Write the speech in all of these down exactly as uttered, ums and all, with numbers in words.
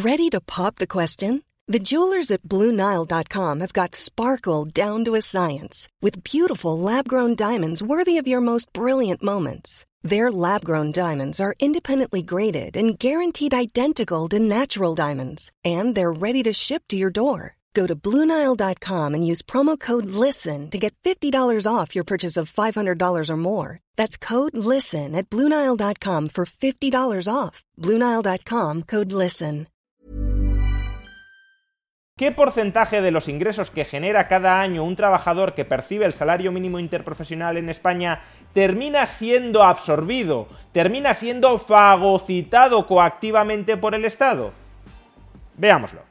Ready to pop the question? The jewelers at Blue Nile dot com have got sparkle down to a science with beautiful lab-grown diamonds worthy of your most brilliant moments. Their lab-grown diamonds are independently graded and guaranteed identical to natural diamonds, and they're ready to ship to your door. Go to Blue Nile dot com and use promo code LISTEN to get fifty dollars off your purchase of five hundred dollars or more. That's code LISTEN at Blue Nile dot com for fifty dollars off. Blue Nile dot com, code LISTEN. ¿Qué porcentaje de los ingresos que genera cada año un trabajador que percibe el salario mínimo interprofesional en España termina siendo absorbido, termina siendo fagocitado coactivamente por el Estado? Veámoslo.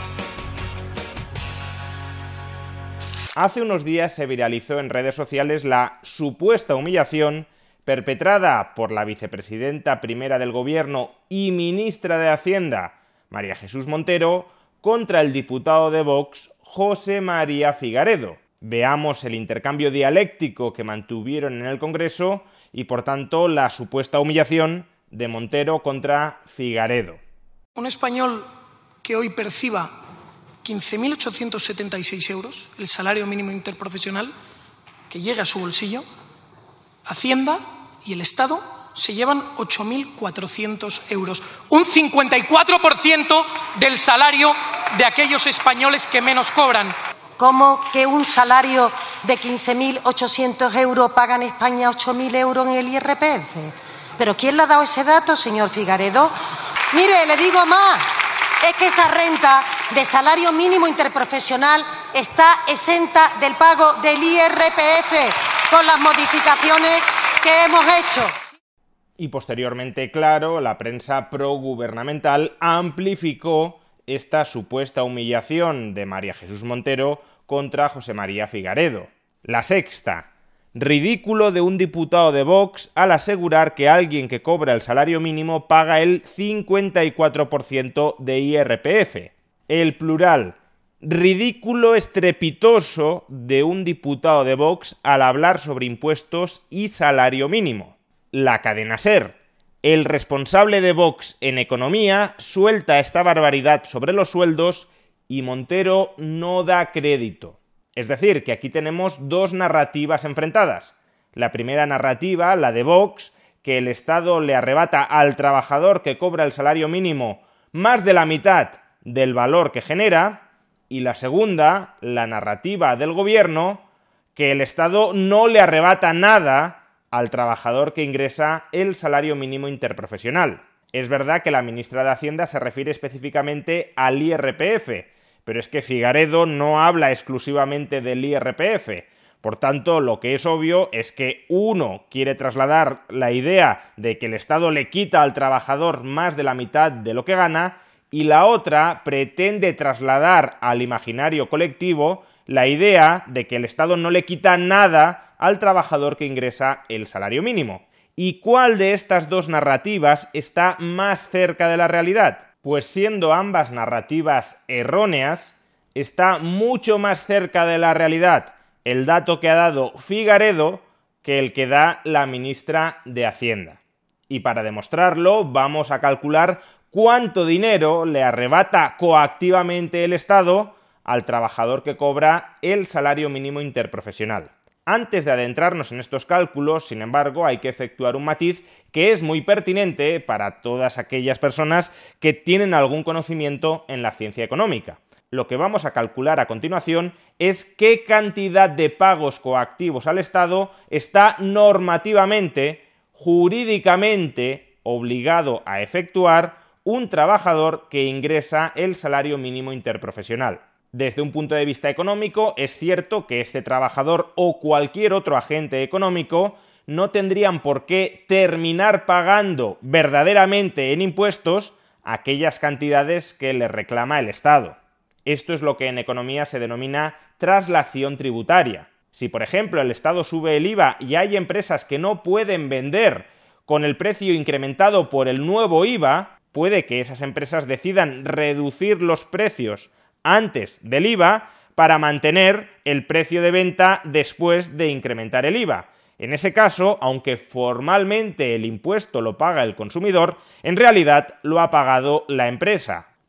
Hace unos días se viralizó en redes sociales la supuesta humillación perpetrada por la vicepresidenta primera del Gobierno y ministra de Hacienda, María Jesús Montero, contra el diputado de Vox, José María Figaredo. Veamos el intercambio dialéctico que mantuvieron en el Congreso y, por tanto, la supuesta humillación de Montero contra Figaredo. Un español que hoy perciba quince mil ochocientos setenta y seis euros, el salario mínimo interprofesional, que llegue a su bolsillo, Hacienda y el Estado se llevan ocho mil cuatrocientos euros, un cincuenta y cuatro por ciento del salario de aquellos españoles que menos cobran. ¿Cómo que un salario de quince mil ochocientos euros paga en España ocho mil euros en el I R P F? ¿Pero quién le ha dado ese dato, señor Figaredo? Mire, le digo más, es que esa renta de salario mínimo interprofesional está exenta del pago del I R P F con las modificaciones que hemos hecho. Y posteriormente, claro, la prensa progubernamental amplificó esta supuesta humillación de María Jesús Montero contra José María Figaredo. La Sexta. Ridículo de un diputado de Vox al asegurar que alguien que cobra el salario mínimo paga el cincuenta y cuatro por ciento de I R P F. El Plural. Ridículo estrepitoso de un diputado de Vox al hablar sobre impuestos y salario mínimo. La Cadena SER. El responsable de Vox en economía suelta esta barbaridad sobre los sueldos y Montero no da crédito. Es decir, que aquí tenemos dos narrativas enfrentadas. La primera narrativa, la de Vox, que el Estado le arrebata al trabajador que cobra el salario mínimo más de la mitad del valor que genera, y la segunda, la narrativa del Gobierno, que el Estado no le arrebata nada al trabajador que ingresa el salario mínimo interprofesional. Es verdad que la ministra de Hacienda se refiere específicamente al I R P F, pero es que Figaredo no habla exclusivamente del I R P F. Por tanto, lo que es obvio es que uno quiere trasladar la idea de que el Estado le quita al trabajador más de la mitad de lo que gana, y la otra pretende trasladar al imaginario colectivo la idea de que el Estado no le quita nada al trabajador que ingresa el salario mínimo. ¿Y cuál de estas dos narrativas está más cerca de la realidad? Pues siendo ambas narrativas erróneas, está mucho más cerca de la realidad el dato que ha dado Figaredo que el que da la ministra de Hacienda. Y para demostrarlo, vamos a calcular cuánto dinero le arrebata coactivamente el Estado al trabajador que cobra el salario mínimo interprofesional. Antes de adentrarnos en estos cálculos, sin embargo, hay que efectuar un matiz que es muy pertinente para todas aquellas personas que tienen algún conocimiento en la ciencia económica. Lo que vamos a calcular a continuación es qué cantidad de pagos coactivos al Estado está normativamente, jurídicamente, obligado a efectuar un trabajador que ingresa el salario mínimo interprofesional. Desde un punto de vista económico, es cierto que este trabajador o cualquier otro agente económico no tendrían por qué terminar pagando verdaderamente en impuestos aquellas cantidades que le reclama el Estado. Esto es lo que en economía se denomina traslación tributaria. Si, por ejemplo, el Estado sube el I V A y hay empresas que no pueden vender con el precio incrementado por el nuevo I V A, puede que esas empresas decidan reducir los precios antes del I V A para mantener el precio de venta después de incrementar el I V A. En ese caso, aunque formalmente el impuesto lo paga el consumidor, en realidad lo ha pagado la empresa.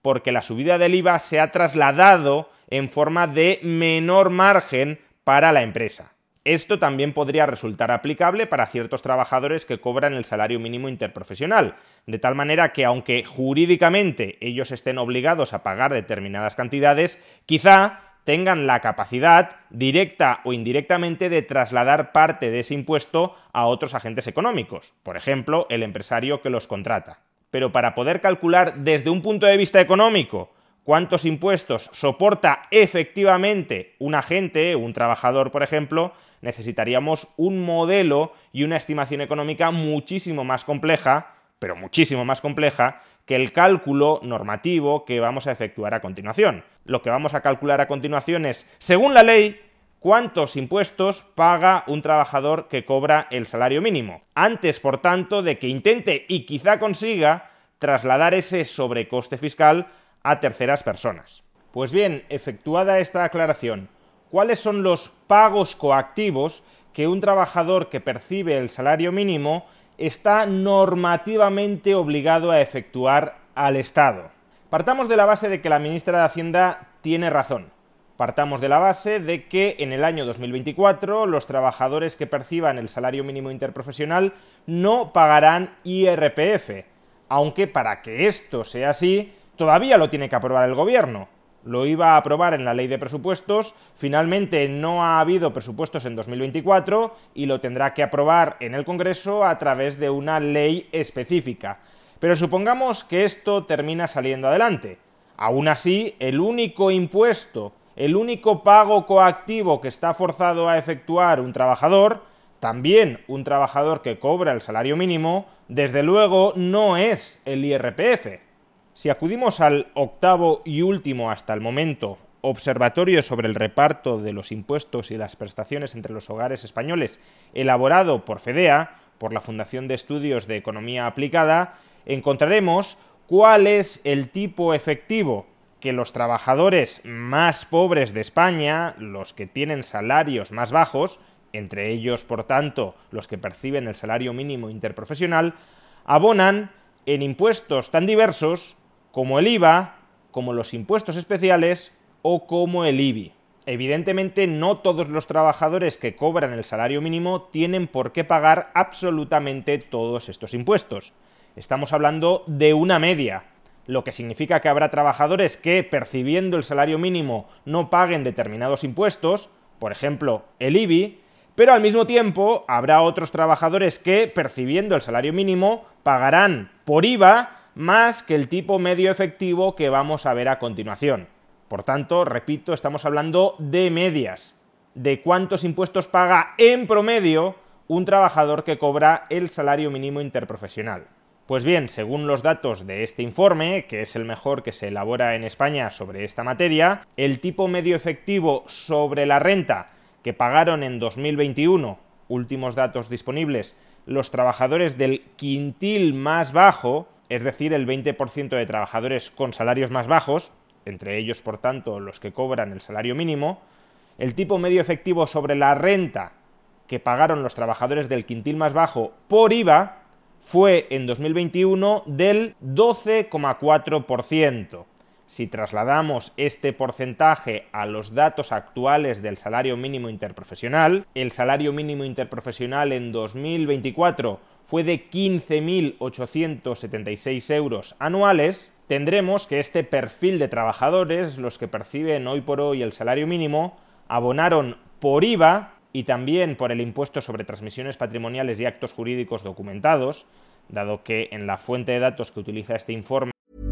porque la subida del I V A se ha trasladado en forma de menor margen para la empresa. Esto también podría resultar aplicable para ciertos trabajadores que cobran el salario mínimo interprofesional, de tal manera que aunque jurídicamente ellos estén obligados a pagar determinadas cantidades, quizá tengan la capacidad, directa o indirectamente, de trasladar parte de ese impuesto a otros agentes económicos, por ejemplo, el empresario que los contrata. Pero para poder calcular desde un punto de vista económico cuántos impuestos soporta efectivamente un agente, un trabajador, por ejemplo, necesitaríamos un modelo y una estimación económica muchísimo más compleja, pero muchísimo más compleja, que el cálculo normativo que vamos a efectuar a continuación. Lo que vamos a calcular a continuación es, según la ley, cuántos impuestos paga un trabajador que cobra el salario mínimo, antes, por tanto, de que intente y quizá consiga trasladar ese sobrecoste fiscal a terceras personas. Pues bien, efectuada esta aclaración, ¿cuáles son los pagos coactivos que un trabajador que percibe el salario mínimo está normativamente obligado a efectuar al Estado? Partamos de la base de que la ministra de Hacienda tiene razón. Partamos de la base de que en el año dos mil veinticuatro los trabajadores que perciban el salario mínimo interprofesional no pagarán I R P F, aunque para que esto sea así, todavía lo tiene que aprobar el Gobierno. Lo iba a aprobar en la ley de presupuestos, finalmente no ha habido presupuestos en dos mil veinticuatro y lo tendrá que aprobar en el Congreso a través de una ley específica. Pero supongamos que esto termina saliendo adelante. Aún así, el único impuesto, el único pago coactivo que está forzado a efectuar un trabajador, también un trabajador que cobra el salario mínimo, desde luego no es el I R P F. Si acudimos al octavo y último hasta el momento Observatorio sobre el reparto de los impuestos y las prestaciones entre los hogares españoles, elaborado por FEDEA, por la Fundación de Estudios de Economía Aplicada, encontraremos cuál es el tipo efectivo que los trabajadores más pobres de España, los que tienen salarios más bajos, entre ellos, por tanto, los que perciben el salario mínimo interprofesional, abonan en impuestos tan diversos como el I V A, como los impuestos especiales o como el I B I. Evidentemente, no todos los trabajadores que cobran el salario mínimo tienen por qué pagar absolutamente todos estos impuestos. Estamos hablando de una media, lo que significa que habrá trabajadores que, percibiendo el salario mínimo, no paguen determinados impuestos, por ejemplo, el I B I, pero al mismo tiempo habrá otros trabajadores que, percibiendo el salario mínimo, pagarán por I V A más que el tipo medio efectivo que vamos a ver a continuación. Por tanto, repito, estamos hablando de medias, de cuántos impuestos paga en promedio un trabajador que cobra el salario mínimo interprofesional. Pues bien, según los datos de este informe, que es el mejor que se elabora en España sobre esta materia, el tipo medio efectivo sobre la renta que pagaron en dos mil veintiuno, últimos datos disponibles, los trabajadores del quintil más bajo, es decir, el veinte por ciento de trabajadores con salarios más bajos, entre ellos, por tanto, los que cobran el salario mínimo, el tipo medio efectivo sobre la renta que pagaron los trabajadores del quintil más bajo por I V A fue en dos mil veintiuno del doce coma cuatro por ciento. Si trasladamos este porcentaje a los datos actuales del salario mínimo interprofesional, el salario mínimo interprofesional en dos mil veinticuatro fue de quince mil ochocientos setenta y seis euros anuales, tendremos que este perfil de trabajadores, los que perciben hoy por hoy el salario mínimo, abonaron por I V A y también por el impuesto sobre transmisiones patrimoniales y actos jurídicos documentados, dado que en la fuente de datos que utiliza este informe.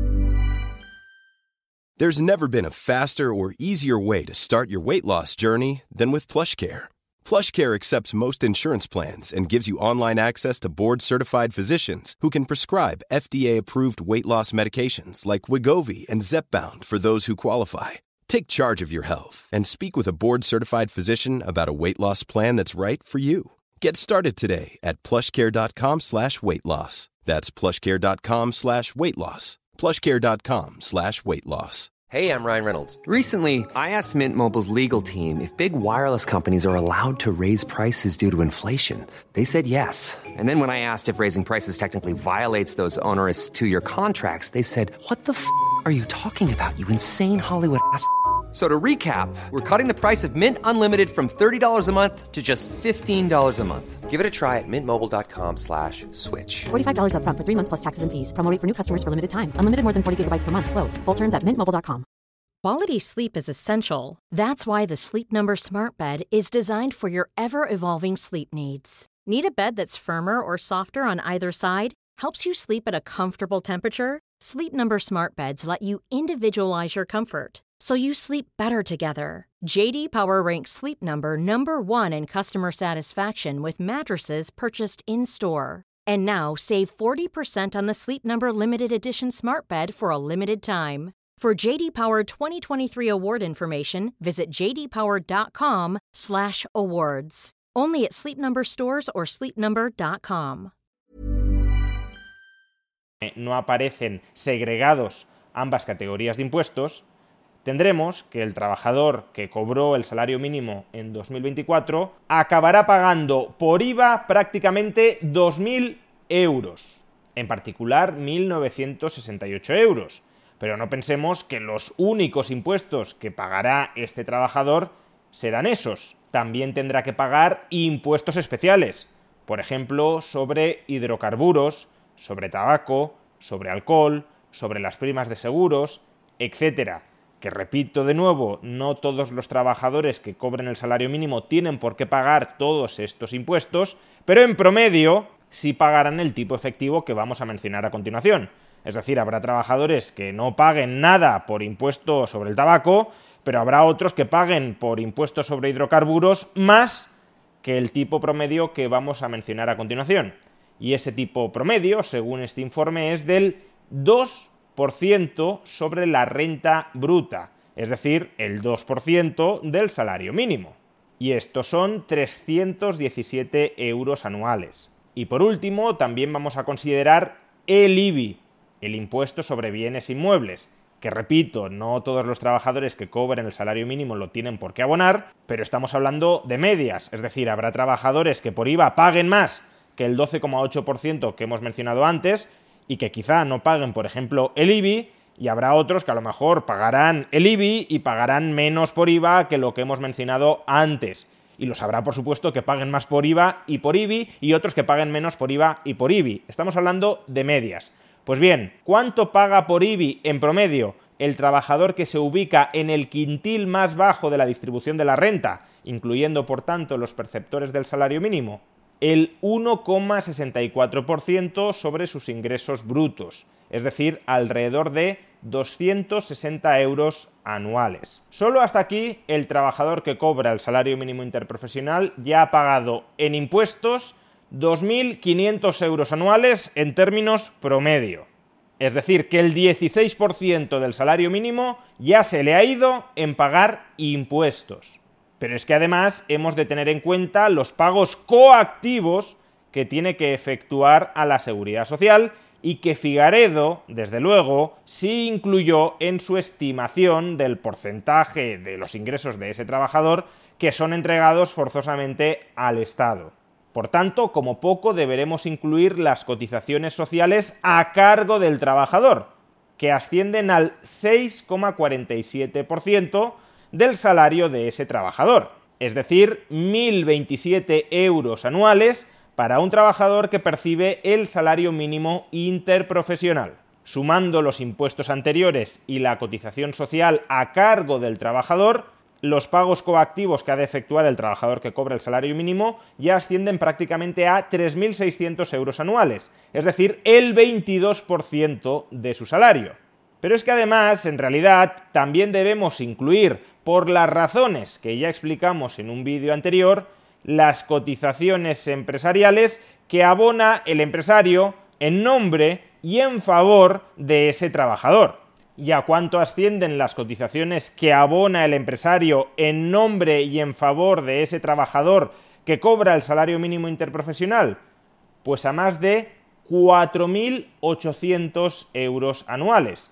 There's never been a faster or easier way to start your weight loss journey than with PlushCare. PlushCare accepts most insurance plans and gives you online access to board-certified physicians who can prescribe F D A-approved weight loss medications like Wegovy and Zepbound for those who qualify. Take charge of your health and speak with a board-certified physician about a weight loss plan that's right for you. Get started today at plushcare.com slash weight loss. That's plushcare.com slash weight loss. plushcare.com slash weight loss. Hey, I'm Ryan Reynolds. Recently, I asked Mint Mobile's legal team if big wireless companies are allowed to raise prices due to inflation. They said yes. And then when I asked if raising prices technically violates those onerous two-year contracts, they said, what the f*** are you talking about, you insane Hollywood ass f- So to recap, we're cutting the price of Mint Unlimited from thirty dollars a month to just fifteen dollars a month. Give it a try at mintmobile.com slash switch. forty-five dollars up front for three months plus taxes and fees. Promo rate for new customers for limited time. Unlimited more than forty gigabytes per month. Slows full terms at mint mobile dot com. Quality sleep is essential. That's why the Sleep Number Smart Bed is designed for your ever-evolving sleep needs. Need a bed that's firmer or softer on either side? Helps you sleep at a comfortable temperature? Sleep Number Smart Beds let you individualize your comfort, so you sleep better together. J D Power ranks Sleep Number number one in customer satisfaction with mattresses purchased in-store. And now save forty percent on the Sleep Number Limited Edition Smart Bed for a limited time. For J D Power twenty twenty-three award information, visit j d power dot com slash awards. Only at Sleep Number stores or sleep number dot com. No aparecen segregados ambas categorías de impuestos, tendremos que el trabajador que cobró el salario mínimo en dos mil veinticuatro acabará pagando por I V A prácticamente dos mil euros, en particular mil novecientos sesenta y ocho euros. Pero no pensemos que los únicos impuestos que pagará este trabajador serán esos. También tendrá que pagar impuestos especiales, por ejemplo, sobre hidrocarburos, sobre tabaco, sobre alcohol, sobre las primas de seguros, etcétera. Que repito de nuevo, no todos los trabajadores que cobren el salario mínimo tienen por qué pagar todos estos impuestos, pero en promedio sí pagarán el tipo efectivo que vamos a mencionar a continuación. Es decir, habrá trabajadores que no paguen nada por impuesto sobre el tabaco, pero habrá otros que paguen por impuesto sobre hidrocarburos más que el tipo promedio que vamos a mencionar a continuación. Y ese tipo promedio, según este informe, es del dos por ciento sobre la renta bruta, es decir, el dos por ciento del salario mínimo. Y estos son trescientos diecisiete euros anuales. Y por último, también vamos a considerar el I B I, el impuesto sobre bienes inmuebles, que repito, no todos los trabajadores que cobren el salario mínimo lo tienen por qué abonar, pero estamos hablando de medias, es decir, habrá trabajadores que por I V A paguen más que el doce coma ocho por ciento que hemos mencionado antes y que quizá no paguen, por ejemplo, el I B I, y habrá otros que a lo mejor pagarán el I B I y pagarán menos por I V A que lo que hemos mencionado antes. Y los habrá, por supuesto, que paguen más por I V A y por I B I y otros que paguen menos por I V A y por I B I. Estamos hablando de medias. Pues bien, ¿cuánto paga por I B I en promedio el trabajador que se ubica en el quintil más bajo de la distribución de la renta, incluyendo, por tanto, los perceptores del salario mínimo? El uno coma sesenta y cuatro por ciento sobre sus ingresos brutos, es decir, alrededor de doscientos sesenta euros anuales. Solo hasta aquí el trabajador que cobra el salario mínimo interprofesional ya ha pagado en impuestos dos mil quinientos euros anuales en términos promedio. Es decir, que el dieciséis por ciento del salario mínimo ya se le ha ido en pagar impuestos. Pero es que además hemos de tener en cuenta los pagos coactivos que tiene que efectuar a la Seguridad Social y que Figaredo, desde luego, sí incluyó en su estimación del porcentaje de los ingresos de ese trabajador que son entregados forzosamente al Estado. Por tanto, como poco deberemos incluir las cotizaciones sociales a cargo del trabajador, que ascienden al seis coma cuarenta y siete por ciento del salario de ese trabajador, es decir, mil veintisiete euros anuales para un trabajador que percibe el salario mínimo interprofesional. Sumando los impuestos anteriores y la cotización social a cargo del trabajador, los pagos coactivos que ha de efectuar el trabajador que cobra el salario mínimo ya ascienden prácticamente a tres mil seiscientos euros anuales, es decir, el veintidós por ciento de su salario. Pero es que además, en realidad, también debemos incluir, por las razones que ya explicamos en un vídeo anterior, las cotizaciones empresariales que abona el empresario en nombre y en favor de ese trabajador. ¿Y a cuánto ascienden las cotizaciones que abona el empresario en nombre y en favor de ese trabajador que cobra el salario mínimo interprofesional? Pues a más de cuatro mil ochocientos euros anuales.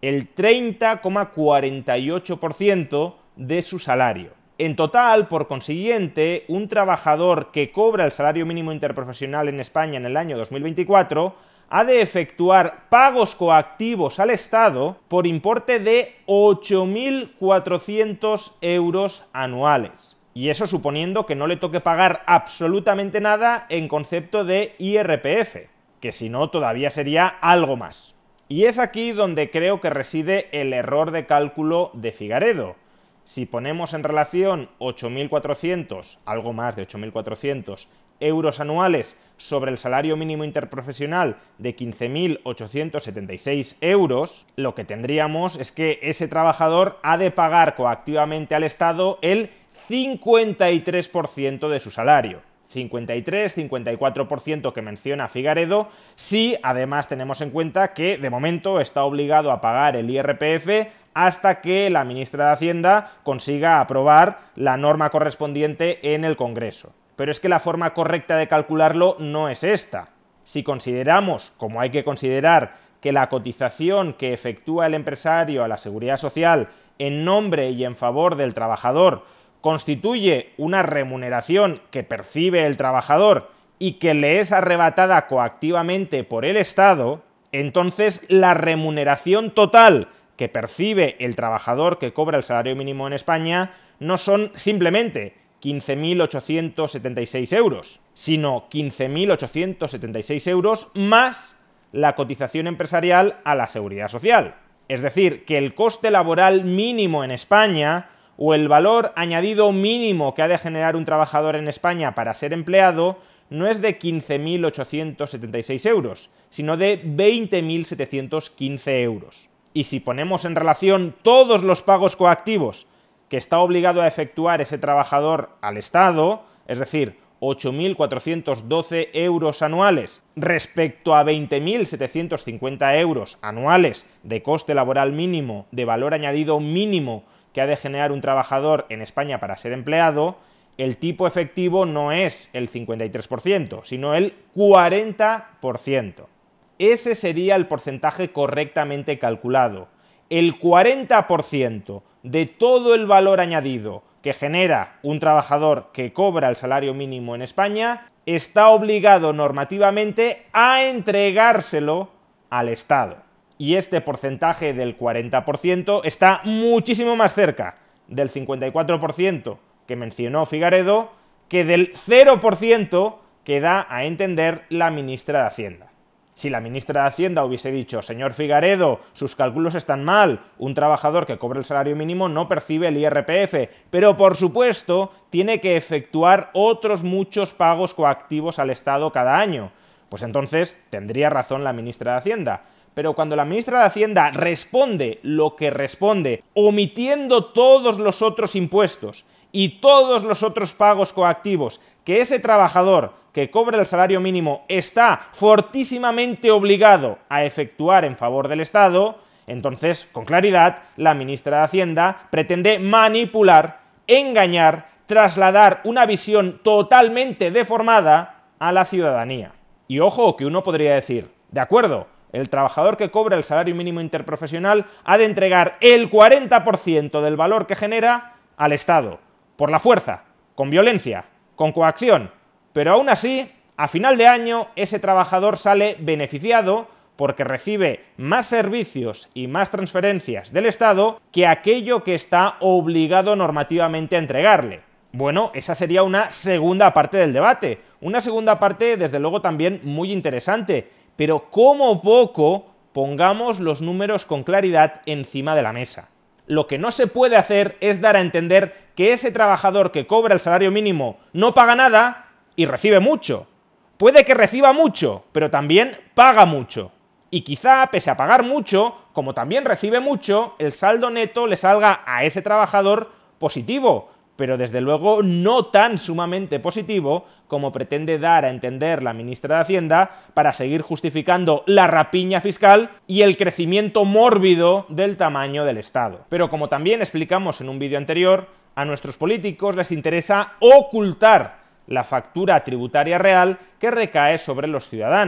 el treinta coma cuarenta y ocho por ciento de su salario. En total, por consiguiente, un trabajador que cobra el salario mínimo interprofesional en España en el año dos mil veinticuatro ha de efectuar pagos coactivos al Estado por importe de ocho mil cuatrocientos euros anuales. Y eso suponiendo que no le toque pagar absolutamente nada en concepto de I R P F, que si no todavía sería algo más. Y es aquí donde creo que reside el error de cálculo de Figaredo. Si ponemos en relación ocho mil cuatrocientos, algo más de ocho mil cuatrocientos euros anuales sobre el salario mínimo interprofesional de quince mil ochocientos setenta y seis euros, lo que tendríamos es que ese trabajador ha de pagar coactivamente al Estado el cincuenta y tres por ciento de su salario. cincuenta y tres, cincuenta y cuatro por ciento que menciona Figaredo, si además tenemos en cuenta que de momento está obligado a pagar el I R P F hasta que la ministra de Hacienda consiga aprobar la norma correspondiente en el Congreso. Pero es que la forma correcta de calcularlo no es esta. Si consideramos, como hay que considerar, que la cotización que efectúa el empresario a la Seguridad Social en nombre y en favor del trabajador constituye una remuneración que percibe el trabajador y que le es arrebatada coactivamente por el Estado, entonces la remuneración total que percibe el trabajador que cobra el salario mínimo en España no son simplemente quince mil ochocientos setenta y seis euros, sino quince mil ochocientos setenta y seis euros más la cotización empresarial a la Seguridad Social. Es decir, que el coste laboral mínimo en España o el valor añadido mínimo que ha de generar un trabajador en España para ser empleado no es de quince mil ochocientos setenta y seis euros, sino de veinte mil setecientos quince euros. Y si ponemos en relación todos los pagos coactivos que está obligado a efectuar ese trabajador al Estado, es decir, ocho mil cuatrocientos doce euros anuales respecto a veinte mil setecientos cincuenta euros anuales de coste laboral mínimo, de valor añadido mínimo que ha de generar un trabajador en España para ser empleado, el tipo efectivo no es el cincuenta y tres por ciento, sino el cuarenta por ciento. Ese sería el porcentaje correctamente calculado. El cuarenta por ciento de todo el valor añadido que genera un trabajador que cobra el salario mínimo en España está obligado normativamente a entregárselo al Estado. Y este porcentaje del cuarenta por ciento está muchísimo más cerca del cincuenta y cuatro por ciento que mencionó Figaredo que del cero por ciento que da a entender la ministra de Hacienda. Si la ministra de Hacienda hubiese dicho, señor Figaredo, sus cálculos están mal, un trabajador que cobre el salario mínimo no percibe el I R P F, pero por supuesto tiene que efectuar otros muchos pagos coactivos al Estado cada año, pues entonces tendría razón la ministra de Hacienda. Pero cuando la ministra de Hacienda responde lo que responde, omitiendo todos los otros impuestos y todos los otros pagos coactivos que ese trabajador que cobra el salario mínimo está fortísimamente obligado a efectuar en favor del Estado, entonces, con claridad, la ministra de Hacienda pretende manipular, engañar, trasladar una visión totalmente deformada a la ciudadanía. Y ojo, que uno podría decir, de acuerdo, el trabajador que cobra el salario mínimo interprofesional ha de entregar el cuarenta por ciento del valor que genera al Estado, por la fuerza, con violencia, con coacción, pero aún así, a final de año, ese trabajador sale beneficiado porque recibe más servicios y más transferencias del Estado que aquello que está obligado normativamente a entregarle. Bueno, esa sería una segunda parte del debate, una segunda parte desde luego también muy interesante, pero como poco pongamos los números con claridad encima de la mesa. Lo que no se puede hacer es dar a entender que ese trabajador que cobra el salario mínimo no paga nada y recibe mucho. Puede que reciba mucho, pero también paga mucho. Y quizá, pese a pagar mucho, como también recibe mucho, el saldo neto le salga a ese trabajador positivo, pero desde luego no tan sumamente positivo como pretende dar a entender la ministra de Hacienda para seguir justificando la rapiña fiscal y el crecimiento mórbido del tamaño del Estado. Pero como también explicamos en un vídeo anterior, a nuestros políticos les interesa ocultar la factura tributaria real que recae sobre los ciudadanos.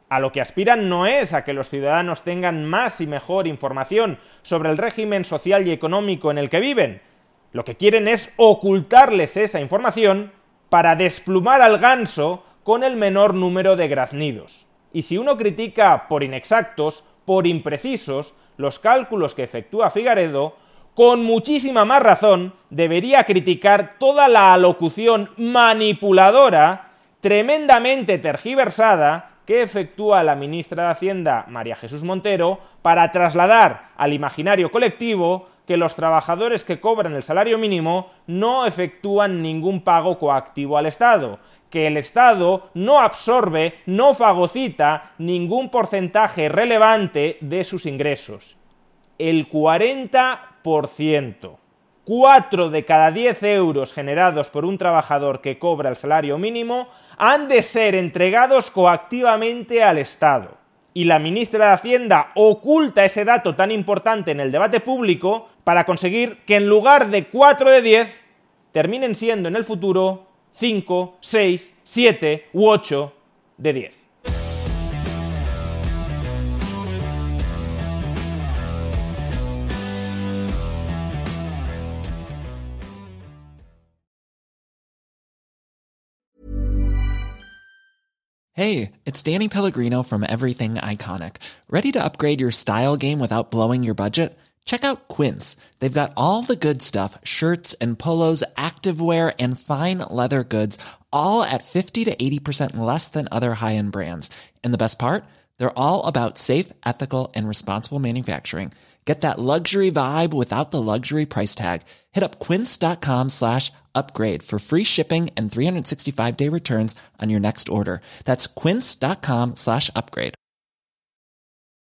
A lo que aspiran no es a que los ciudadanos tengan más y mejor información sobre el régimen social y económico en el que viven. Lo que quieren es ocultarles esa información para desplumar al ganso con el menor número de graznidos. Y si uno critica por inexactos, por imprecisos, los cálculos que efectúa Figaredo, con muchísima más razón debería criticar toda la alocución manipuladora, tremendamente tergiversada, que efectúa la ministra de Hacienda, María Jesús Montero, para trasladar al imaginario colectivo que los trabajadores que cobran el salario mínimo no efectúan ningún pago coactivo al Estado, que el Estado no absorbe, no fagocita ningún porcentaje relevante de sus ingresos. El cuarenta por ciento. cuatro de cada diez euros generados por un trabajador que cobra el salario mínimo han de ser entregados coactivamente al Estado. Y la ministra de Hacienda oculta ese dato tan importante en el debate público para conseguir que en lugar de cuatro de diez terminen siendo en el futuro cinco, seis, siete u ocho de diez. Hey, it's Danny Pellegrino from Everything Iconic. Ready to upgrade your style game without blowing your budget? Check out Quince. They've got all the good stuff, shirts and polos, activewear, and fine leather goods, all at fifty to eighty percent less than other high-end brands. And the best part? They're all about safe, ethical, and responsible manufacturing. Get that luxury vibe without the luxury price tag. Hit up quince.com slash upgrade for free shipping and three sixty-five day returns on your next order. That's quince.com slash upgrade.